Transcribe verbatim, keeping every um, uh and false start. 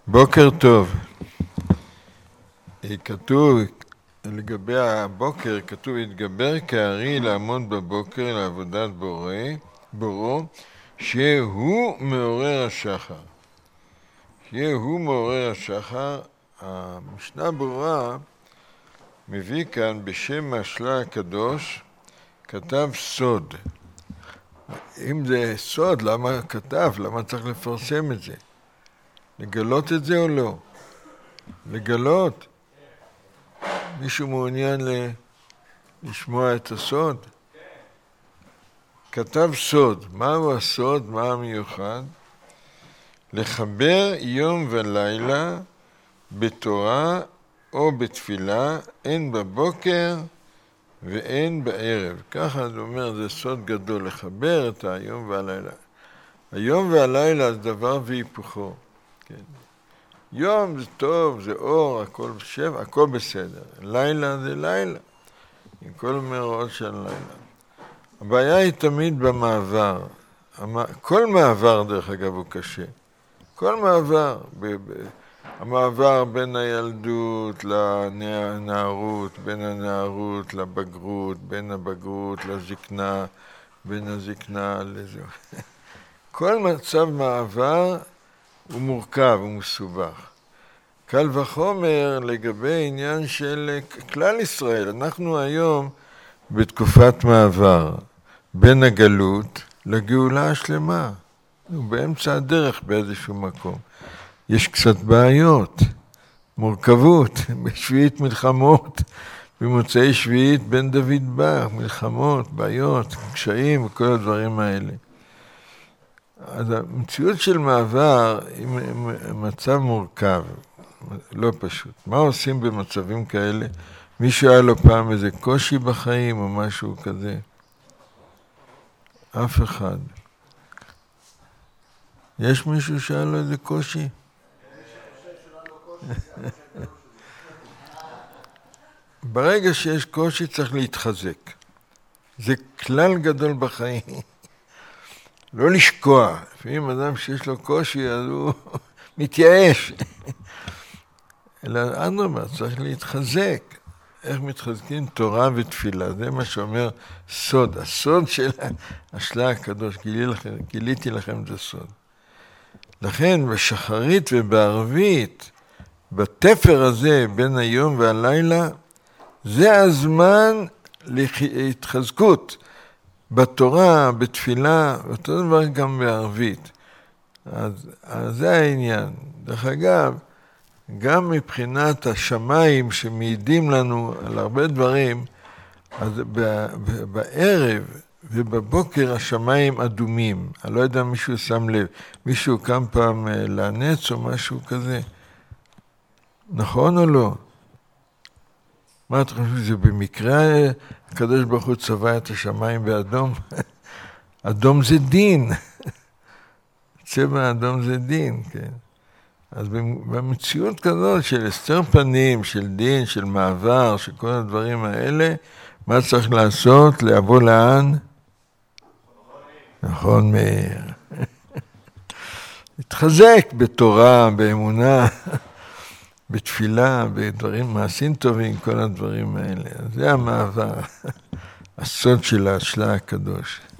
בוקר טוב. כתוב לגבי הבוקר, כתוב התגבר כארי לעמוד בבוקר לעבודת בורא, בורו, שהוא מעורר השחר. שהוא מעורר השחר. המשנה ברורה מביא כאן בשם השלה הקדוש, כתב סוד. אם זה סוד, למה כתב? למה צריך לפרסם את זה? לגלות את זה או לא? לגלות? מישהו מעוניין ל... לשמוע את הסוד? כתב סוד. מהו הסוד? מה המיוחד? לחבר יום ולילה בתורה או בתפילה, אין בבוקר ואין בערב. ככה זה אומר, זה סוד גדול, לחבר את היום והלילה. היום והלילה זה דבר והיפוכו. כן. יום זה טוב, זה אור, הכל בשבע, הכל בסדר. לילה זה לילה, עם כל מראות של לילה. הבעיה היא תמיד במעבר. כל מעבר, דרך אגב, הוא קשה. כל מעבר. המעבר בין הילדות לנערות, בין הנערות לבגרות, בין הבגרות לזקנה, בין הזקנה לזה. כל מצב מעבר הוא מורכב, הוא מסובך. קל וחומר לגבי עניין של כלל ישראל. אנחנו היום בתקופת מעבר בין הגלות לגאולה השלמה. הוא באמצע הדרך באיזשהו מקום. יש קצת בעיות, מורכבות, בשביעית מלחמות, במוצאי שביעית בן דוד בא, מלחמות, בעיות, קשיים וכל הדברים האלה. אז המציאות של מעבר היא מצב מורכב, לא פשוט. מה עושים במצבים כאלה? מישהו היה לו פעם איזה קושי בחיים או משהו כזה? אף אחד. יש מישהו שהיה לו איזה קושי? ברגע שיש קושי צריך להתחזק. זה כלל גדול בחיים. לא לשקוע. לפעמים אדם שיש לו קושי, אז הוא מתייאש. אלא אדרבה, צריך להתחזק. איך מתחזקים? תורה ותפילה. זה מה שאומר סוד. הסוד של השלה הקדוש. גילי לכם, גיליתי לכם את הסוד. לכן בשחרית ובערבית, בתפר הזה בין היום והלילה, זה הזמן להתחזקות. בתורה, בתפילה, אותו דבר גם בערבית. אז, אז זה העניין. דרך אגב, גם מבחינת השמיים שמעידים לנו על הרבה דברים, אז בערב ובבוקר השמיים אדומים. אני לא יודע אם מישהו שם לב. מישהו קם פעם לנץ או משהו כזה. נכון או לא? מה אתה חושב? זה במקרה הקדוש ברוך הוא צבע את השמיים באדום? אדום זה דין. צבע אדום זה דין, כן. אז במציאות כזאת של הסתר פנים, של דין, של מעבר, של כל הדברים האלה, מה צריך לעשות? לעבור לאן? נכון מאיר. להתחזק בתורה, באמונה. בתפילה, בדברים מעשים טובים, כל הדברים האלה. זה המעבר, הסוד של השלה הקדוש.